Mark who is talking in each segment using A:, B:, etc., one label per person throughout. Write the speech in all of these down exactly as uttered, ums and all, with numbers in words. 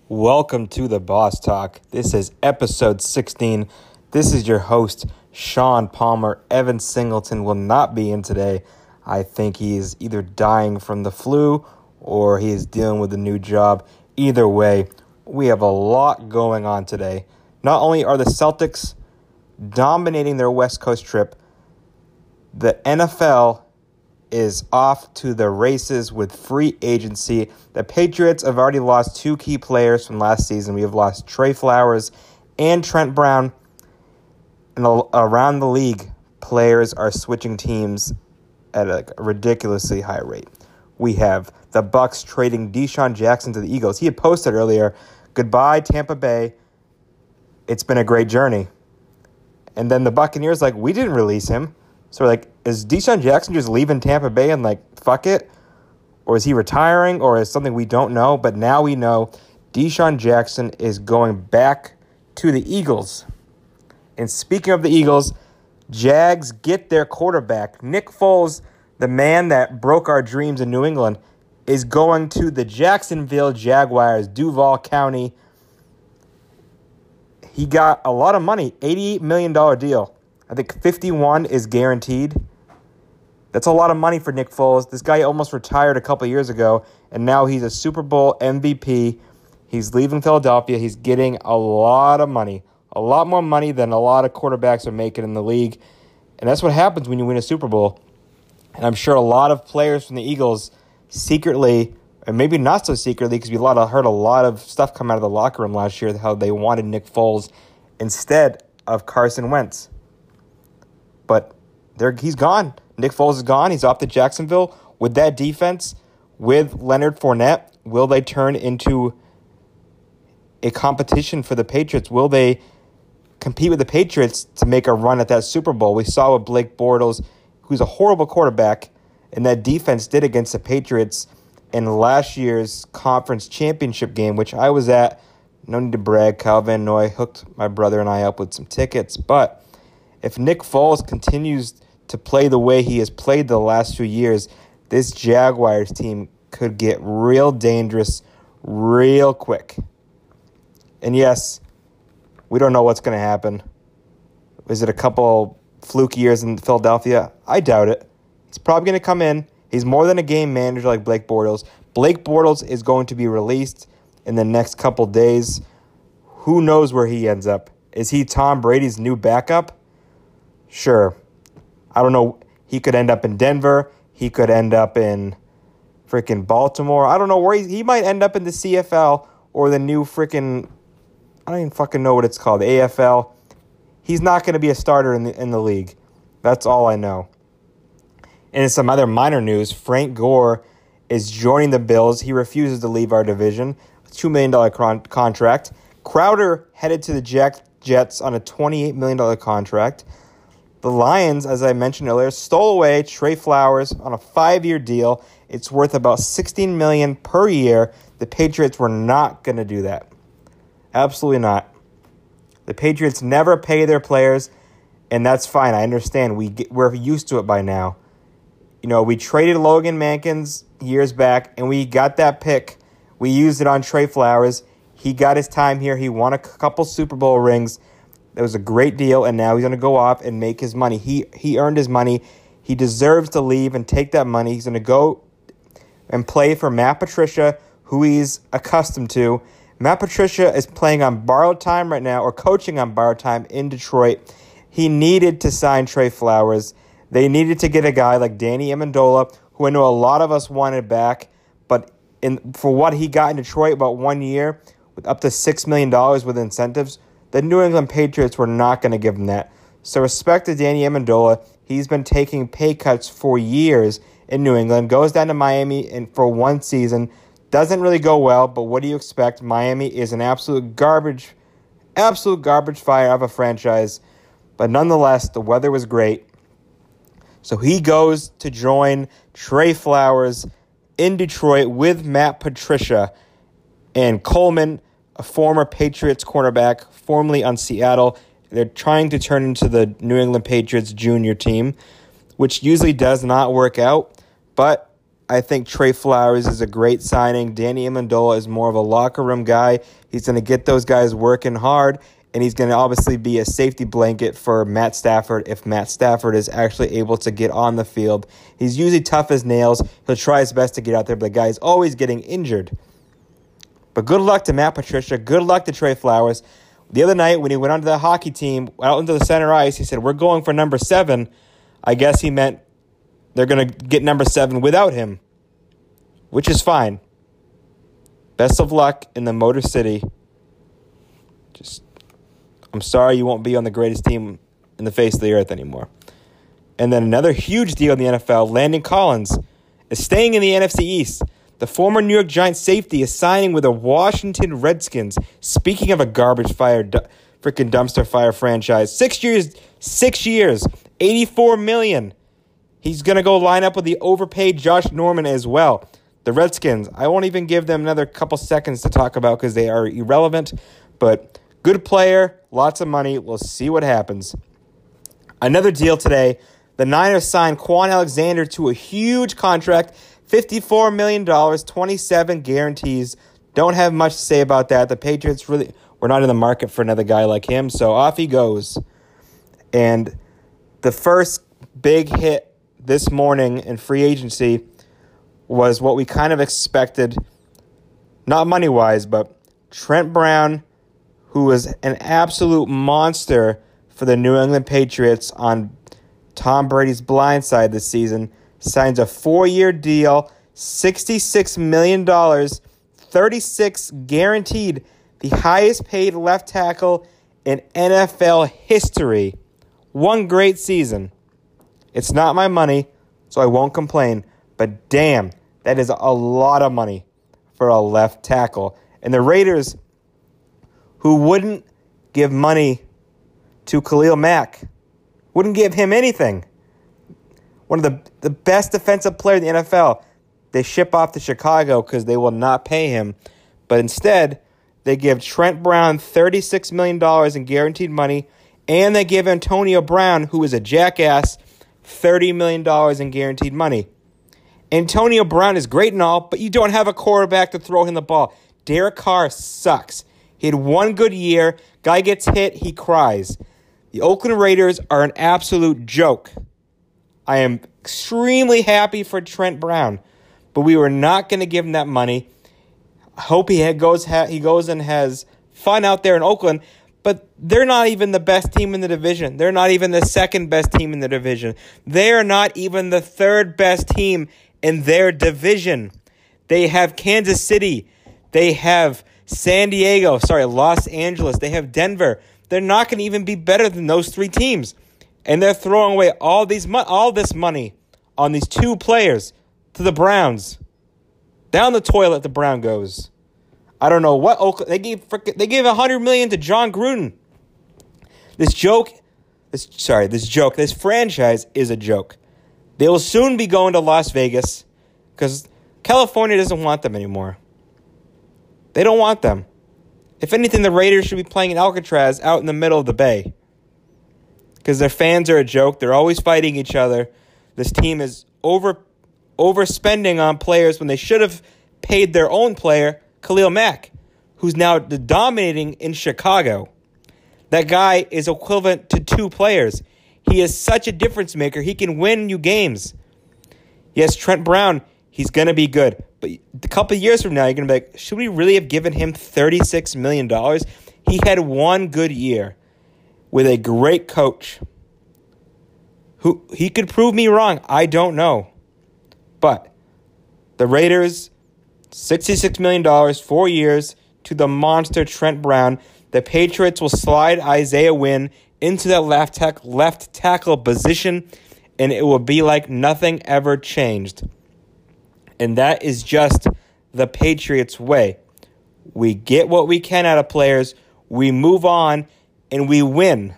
A: Welcome to the Boss Talk. This is episode sixteen. This is your host, Sean Palmer. Evan Singleton will not be in today. I think he is either dying from the flu or he is dealing with a new job. Either way, we have a lot going on today. Not only are the Celtics dominating their West Coast trip, the N F L is off to the races with free agency. The Patriots have already lost two key players from last season. We have lost Trey Flowers and Trent Brown. And around the league, players are switching teams at a ridiculously high rate. We have the Bucks trading Deshaun Jackson to the Eagles. He had posted earlier, "Goodbye, Tampa Bay. It's been a great journey." And then the Buccaneers like, "We didn't release him." So we're like, is Deshaun Jackson just leaving Tampa Bay and like, fuck it? Or is he retiring? Or is something we don't know? But now we know Deshaun Jackson is going back to the Eagles. And speaking of the Eagles, Jags get their quarterback. Nick Foles, the man that broke our dreams in New England, is going to the Jacksonville Jaguars, Duval County. He got a lot of money, eighty-eight million dollars deal. I think fifty-one is guaranteed. That's a lot of money for Nick Foles. This guy almost retired a couple years ago, and now he's a Super Bowl M V P. He's leaving Philadelphia. He's getting a lot of money, a lot more money than a lot of quarterbacks are making in the league. And that's what happens when you win a Super Bowl. And I'm sure a lot of players from the Eagles secretly, and maybe not so secretly, because we a lot of, heard a lot of stuff come out of the locker room last year, how they wanted Nick Foles instead of Carson Wentz. But there, he's gone. Nick Foles is gone. He's off to Jacksonville. With that defense, with Leonard Fournette, will they turn into a competition for the Patriots? Will they compete with the Patriots to make a run at that Super Bowl? We saw with Blake Bortles, who's a horrible quarterback, and that defense did against the Patriots in last year's conference championship game, which I was at. No need to brag. Kyle Van Noy hooked my brother and I up with some tickets, but if Nick Foles continues to play the way he has played the last few years, this Jaguars team could get real dangerous real quick. And yes, we don't know what's going to happen. Is it a couple fluke years in Philadelphia? I doubt it. He's probably going to come in. He's more than a game manager like Blake Bortles. Blake Bortles is going to be released in the next couple days. Who knows where he ends up? Is he Tom Brady's new backup? Sure. I don't know. He could end up in Denver. He could end up in freaking Baltimore. I don't know where he he might end up in the C F L or the new freaking, I don't even fucking know what it's called, the A F L. He's not going to be a starter in the in the league. That's all I know. And in some other minor news, Frank Gore is joining the Bills. He refuses to leave our division. A two million dollars con- contract. Crowder headed to the Jack- Jets on a twenty-eight million dollars contract. The Lions, as I mentioned earlier, stole away Trey Flowers on a five-year deal. It's worth about sixteen million dollars per year. The Patriots were not going to do that. Absolutely not. The Patriots never pay their players, and that's fine. I understand. We get, we're used to it by now. You know, we traded Logan Mankins years back, and we got that pick. We used it on Trey Flowers. He got his time here. He won a couple Super Bowl rings. It was a great deal, and now he's going to go off and make his money. He he earned his money. He deserves to leave and take that money. He's going to go and play for Matt Patricia, who he's accustomed to. Matt Patricia is playing on borrowed time right now, or coaching on borrowed time in Detroit. He needed to sign Trey Flowers. They needed to get a guy like Danny Amendola, who I know a lot of us wanted back, but in for what he got in Detroit, about one year, with up to six million dollars with incentives, the New England Patriots were not going to give him that. So respect to Danny Amendola. He's been taking pay cuts for years in New England. Goes down to Miami and for one season. Doesn't really go well, but what do you expect? Miami is an absolute garbage, absolute garbage fire of a franchise. But nonetheless, the weather was great. So he goes to join Trey Flowers in Detroit with Matt Patricia and Coleman, a former Patriots cornerback, formerly on Seattle. They're trying to turn into the New England Patriots junior team, which usually does not work out. But I think Trey Flowers is a great signing. Danny Amendola is more of a locker room guy. He's going to get those guys working hard, and he's going to obviously be a safety blanket for Matt Stafford if Matt Stafford is actually able to get on the field. He's usually tough as nails. He'll try his best to get out there, but the guy's always getting injured. But good luck to Matt Patricia. Good luck to Trey Flowers. The other night when he went onto the hockey team, out into the center ice, he said, "We're going for number seven." I guess he meant they're going to get number seven without him, which is fine. Best of luck in the Motor City. Just, I'm sorry you won't be on the greatest team in the face of the earth anymore. And then another huge deal in the N F L, Landon Collins is staying in the N F C East. The former New York Giants safety is signing with the Washington Redskins. Speaking of a garbage fire, du- freaking dumpster fire franchise. Six years, six years, eighty-four million dollars. He's going to go line up with the overpaid Josh Norman as well. The Redskins, I won't even give them another couple seconds to talk about because they are irrelevant. But good player, lots of money. We'll see what happens. Another deal today. The Niners signed Quan Alexander to a huge contract, fifty-four million dollars, twenty-seven guarantees. Don't have much to say about that. The Patriots really were not in the market for another guy like him, so off he goes. And the first big hit this morning in free agency was what we kind of expected, not money-wise, but Trent Brown, who was an absolute monster for the New England Patriots on Tom Brady's blind side this season, signs a four-year deal, sixty-six million dollars, thirty-six guaranteed, the highest-paid left tackle in N F L history. One great season. It's not my money, so I won't complain, but damn, that is a lot of money for a left tackle. And the Raiders, who wouldn't give money to Khalil Mack, wouldn't give him anything. One of the, the best defensive players in the N F L. They ship off to Chicago because they will not pay him. But instead, they give Trent Brown thirty-six million dollars in guaranteed money, and they give Antonio Brown, who is a jackass, thirty million dollars in guaranteed money. Antonio Brown is great and all, but you don't have a quarterback to throw him the ball. Derek Carr sucks. He had one good year. Guy gets hit, he cries. The Oakland Raiders are an absolute joke. I am extremely happy for Trent Brown, but we were not going to give him that money. I hope he goes he goes and has fun out there in Oakland, but they're not even the best team in the division. They're not even the second best team in the division. They're not even the third best team in their division. They have Kansas City. They have San Diego. Sorry, Los Angeles. They have Denver. They're not going to even be better than those three teams. And they're throwing away all these mo- all this money on these two players to the Browns. Down the toilet the Brown goes. I don't know what Oakland, they gave they gave one hundred million dollars to John Gruden. This joke, this sorry, this joke, this franchise is a joke. They will soon be going to Las Vegas because California doesn't want them anymore. They don't want them. If anything, the Raiders should be playing in Alcatraz out in the middle of the bay. Because their fans are a joke. They're always fighting each other. This team is over overspending on players when they should have paid their own player, Khalil Mack, who's now dominating in Chicago. That guy is equivalent to two players. He is such a difference maker. He can win you games. Yes, Trent Brown, he's going to be good. But a couple of years from now, you're going to be like, should we really have given him thirty-six million dollars? He had one good year with a great coach. Who he could prove me wrong. I don't know. But the Raiders, sixty-six million dollars, four years, to the monster Trent Brown. The Patriots will slide Isaiah Wynn into that left, tack, left tackle position, and it will be like nothing ever changed. And that is just the Patriots' way. We get what we can out of players, we move on, and we win.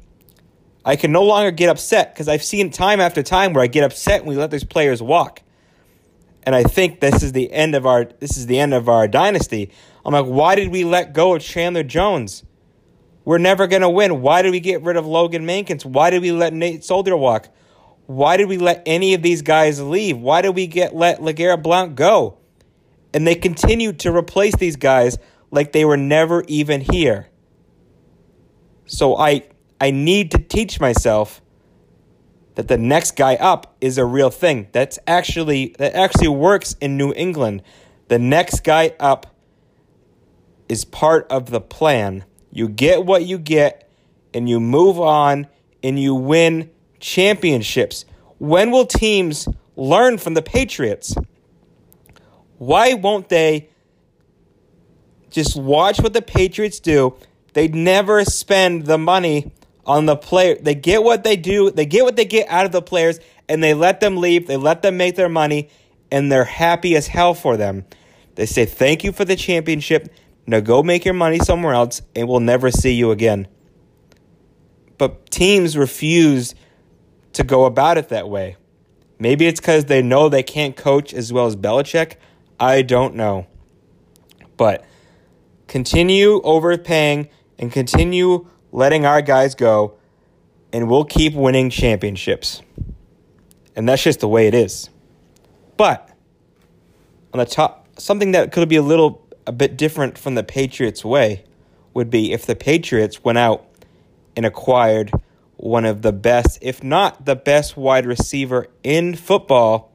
A: I can no longer get upset because I've seen time after time where I get upset when we let these players walk. And I think this is the end of our this is the end of our dynasty. I'm like, why did we let go of Chandler Jones? We're never going to win. Why did we get rid of Logan Mankins? Why did we let Nate Solder walk? Why did we let any of these guys leave? Why did we get let LeGarrette Blount go? And they continued to replace these guys like they were never even here. So I I need to teach myself that the next guy up is a real thing. That's actually that actually works in New England. The next guy up is part of the plan. You get what you get, and you move on, and you win championships. When will teams learn from the Patriots? Why won't they just watch what the Patriots do? They never spend the money on the player. They get what they do. They get what they get out of the players, and they let them leave. They let them make their money, and they're happy as hell for them. They say, thank you for the championship. Now go make your money somewhere else, and we'll never see you again. But teams refuse to go about it that way. Maybe it's because they know they can't coach as well as Belichick. I don't know. But continue overpaying and continue letting our guys go, and we'll keep winning championships. And that's just the way it is. But on the top, something that could be a little a bit different from the Patriots' way would be if the Patriots went out and acquired one of the best, if not the best wide receiver in football,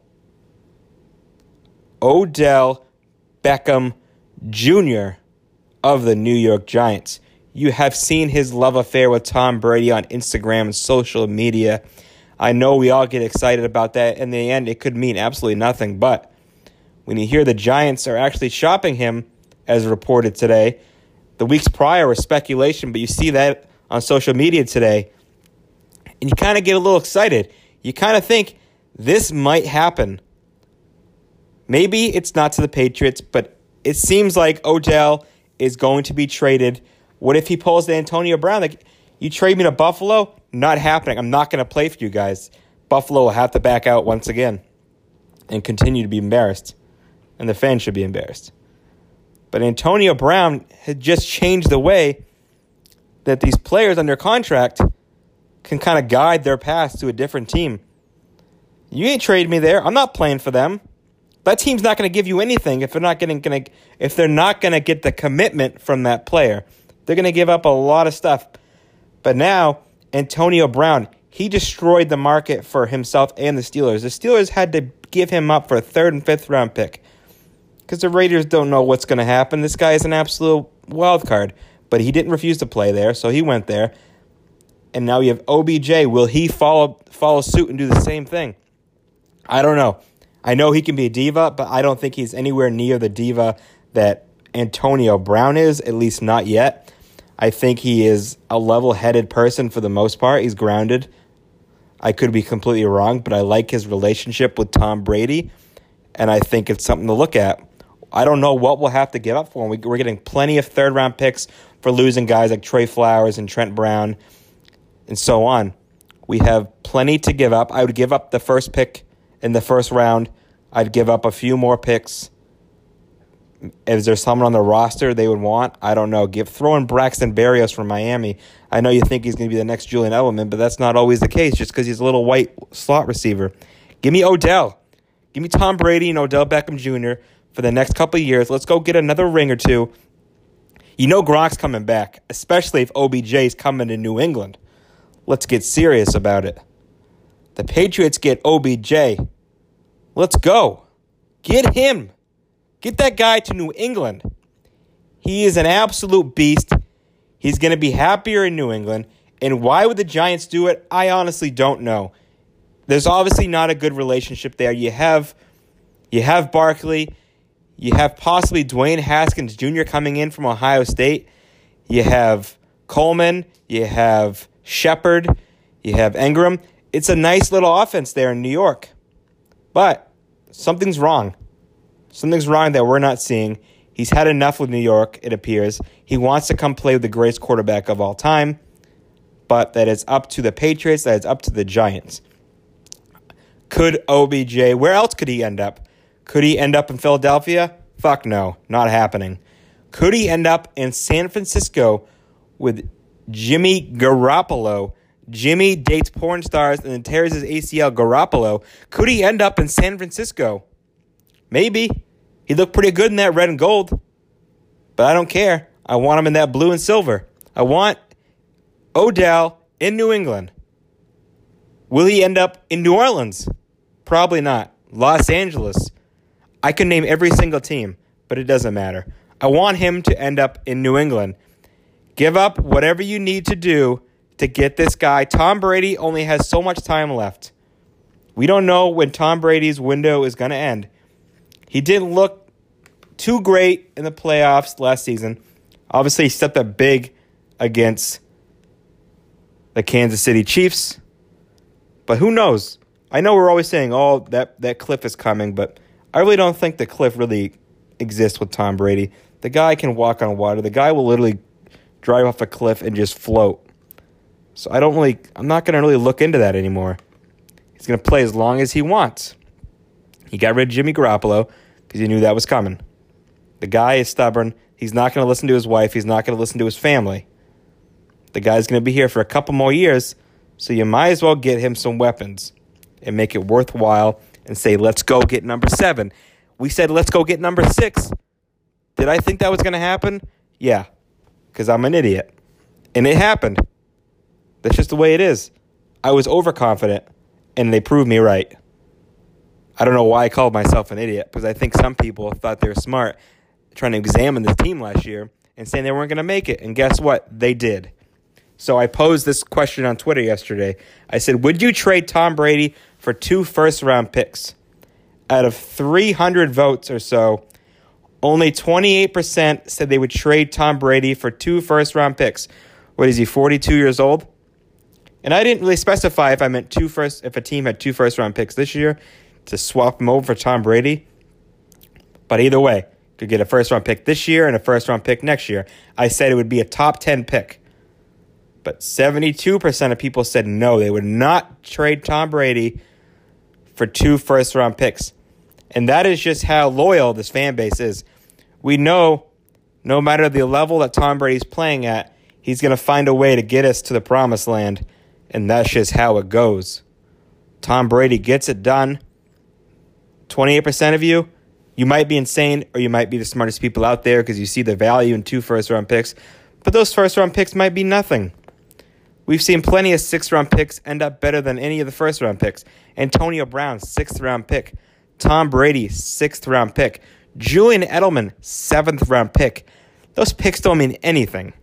A: Odell Beckham Junior of the New York Giants. You have seen his love affair with Tom Brady on Instagram and social media. I know we all get excited about that. In the end, it could mean absolutely nothing. But when you hear the Giants are actually shopping him, as reported today, the weeks prior was speculation, but you see that on social media today, and you kind of get a little excited. You kind of think this might happen. Maybe it's not to the Patriots, but it seems like Odell is going to be traded. What if he pulls the Antonio Brown? Like, you trade me to Buffalo? Not happening. I'm not going to play for you guys. Buffalo will have to back out once again and continue to be embarrassed. And the fans should be embarrassed. But Antonio Brown had just changed the way that these players under contract can kind of guide their path to a different team. You ain't trade me there. I'm not playing for them. That team's not going to give you anything if they're not getting going to if they're not going to get the commitment from that player. They're going to give up a lot of stuff. But now Antonio Brown, he destroyed the market for himself and the Steelers. The Steelers had to give him up for a third and fifth round pick because the Raiders don't know what's going to happen. This guy is an absolute wild card, but he didn't refuse to play there, so he went there. And now you have O B J. Will he follow follow suit and do the same thing? I don't know. I know he can be a diva, but I don't think he's anywhere near the diva that Antonio Brown is, at least not yet. I think he is a level-headed person for the most part. He's grounded. I could be completely wrong, but I like his relationship with Tom Brady, and I think it's something to look at. I don't know what we'll have to give up for him. We're getting plenty of third-round picks for losing guys like Trey Flowers and Trent Brown and so on. We have plenty to give up. I would give up the first pick in the first round. I'd give up a few more picks. Is there someone on the roster they would want? I don't know. Give throw in Braxton Berrios from Miami. I know you think he's going to be the next Julian Edelman, but that's not always the case just because he's a little white slot receiver. Give me Odell. Give me Tom Brady and Odell Beckham Junior for the next couple of years. Let's go get another ring or two. You know Gronk's coming back, especially if O B J's coming to New England. Let's get serious about it. The Patriots get O B J. Let's go. Get him. Get that guy to New England. He is an absolute beast. He's going to be happier in New England. And why would the Giants do it? I honestly don't know. There's obviously not a good relationship there. You have you have Barkley. You have possibly Dwayne Haskins Junior coming in from Ohio State. You have Coleman. You have Shepard. You have Ingram. It's a nice little offense there in New York. But something's wrong. Something's wrong that we're not seeing. He's had enough with New York, it appears. He wants to come play with the greatest quarterback of all time. But that is up to the Patriots. That is up to the Giants. Could O B J, where else could he end up? Could he end up in Philadelphia? Fuck no, not happening. Could he end up in San Francisco with Jimmy Garoppolo Jimmy dates porn stars and then tears his A C L. Garoppolo, could he end up in San Francisco? Maybe. He looked pretty good in that red and gold. But I don't care. I want him in that blue and silver. I want Odell in New England. Will he end up in New Orleans? Probably not. Los Angeles. I can name every single team, but it doesn't matter. I want him to end up in New England. Give up whatever you need to do to get this guy. Tom Brady only has so much time left. We don't know when Tom Brady's window is going to end. He didn't look too great in the playoffs last season. Obviously, he stepped up big against the Kansas City Chiefs. But who knows? I know we're always saying, oh, that, that cliff is coming, but I really don't think the cliff really exists with Tom Brady. The guy can walk on water. The guy will literally drive off a cliff and just float. So I don't really, I'm not going to really look into that anymore. He's going to play as long as he wants. He got rid of Jimmy Garoppolo because he knew that was coming. The guy is stubborn. He's not going to listen to his wife. He's not going to listen to his family. The guy's going to be here for a couple more years, so you might as well get him some weapons and make it worthwhile and say, let's go get number seven. We said, let's go get number six. Did I think that was going to happen? Yeah, because I'm an idiot. And it happened. That's just the way it is. I was overconfident, and they proved me right. I don't know why I called myself an idiot, because I think some people thought they were smart trying to examine this team last year and saying they weren't going to make it. And guess what? They did. So I posed this question on Twitter yesterday. I said, would you trade Tom Brady for two first-round picks? Out of three hundred votes or so, only twenty-eight percent said they would trade Tom Brady for two first-round picks. What is he, forty-two years old? And I didn't really specify if I meant two first, if a team had two first-round picks this year to swap them over for Tom Brady. But either way, could get a first-round pick this year and a first-round pick next year. I said it would be a top ten pick. But seventy-two percent of people said no, they would not trade Tom Brady for two first-round picks. And that is just how loyal this fan base is. We know no matter the level that Tom Brady's playing at, he's going to find a way to get us to the promised land. And that's just how it goes. Tom Brady gets it done. twenty-eight percent of you, you might be insane or you might be the smartest people out there because you see the value in two first-round picks. But those first-round picks might be nothing. We've seen plenty of sixth-round picks end up better than any of the first-round picks. Antonio Brown, sixth-round pick. Tom Brady, sixth-round pick. Julian Edelman, seventh-round pick. Those picks don't mean anything.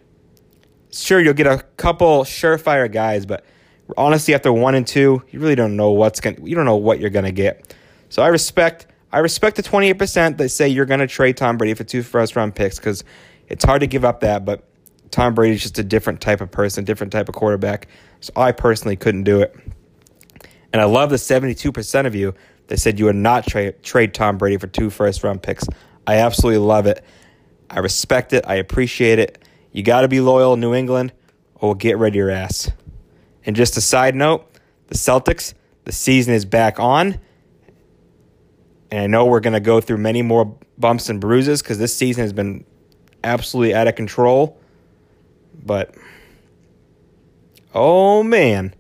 A: Sure, you'll get a couple surefire guys, but honestly, after one and two, you really don't know what's going. You don't know what you're gonna get. So I respect, I respect the twenty-eight percent that say you're gonna trade Tom Brady for two first-round picks because it's hard to give up that, but Tom Brady's just a different type of person, different type of quarterback. So I personally couldn't do it. And I love the seventy-two percent of you that said you would not tra- trade Tom Brady for two first-round picks. I absolutely love it. I respect it. I appreciate it. You got to be loyal in New England or we'll get rid of your ass. And just a side note, the Celtics, the season is back on. And I know we're going to go through many more bumps and bruises because this season has been absolutely out of control. But, oh, man.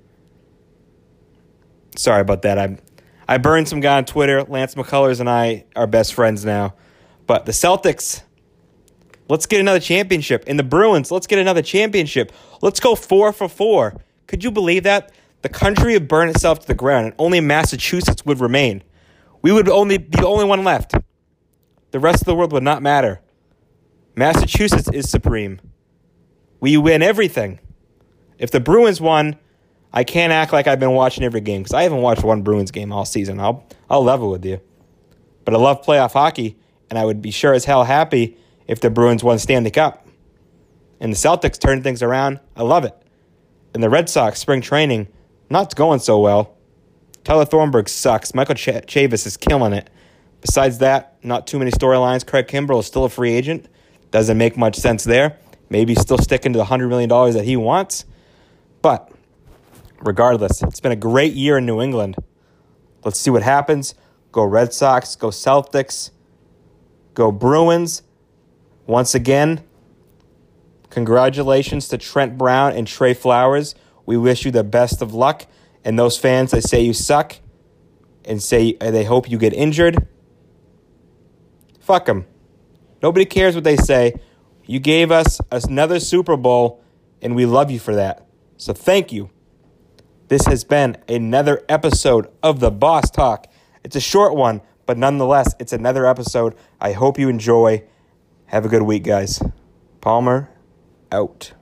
A: Sorry about that. I I burned some guy on Twitter. Lance McCullers and I are best friends now. But the Celtics, let's get another championship. And the Bruins, let's get another championship. Let's go four for four. Could you believe that? The country would burn itself to the ground and only Massachusetts would remain. We would only be the only one left. The rest of the world would not matter. Massachusetts is supreme. We win everything. If the Bruins won, I can't act like I've been watching every game because I haven't watched one Bruins game all season. I'll I'll level with you. But I love playoff hockey, and I would be sure as hell happy if the Bruins won Stanley Cup. And the Celtics turned things around. I love it. And the Red Sox, spring training, not going so well. Tyler Thornburg sucks. Michael Ch- Chavis is killing it. Besides that, not too many storylines. Craig Kimbrell is still a free agent. Doesn't make much sense there. Maybe still sticking to the one hundred million dollars that he wants. But regardless, it's been a great year in New England. Let's see what happens. Go Red Sox. Go Celtics. Go Bruins. Once again, congratulations to Trent Brown and Trey Flowers, We wish you the best of luck. And those fans that say you suck and say they hope you get injured, fuck them. Nobody cares what they say. You gave us another Super Bowl, and we love you for that. So thank you. This has been another episode of The Boss Talk. It's a short one, but nonetheless, it's another episode. I hope you enjoy. Have a good week, guys. Palmer, out.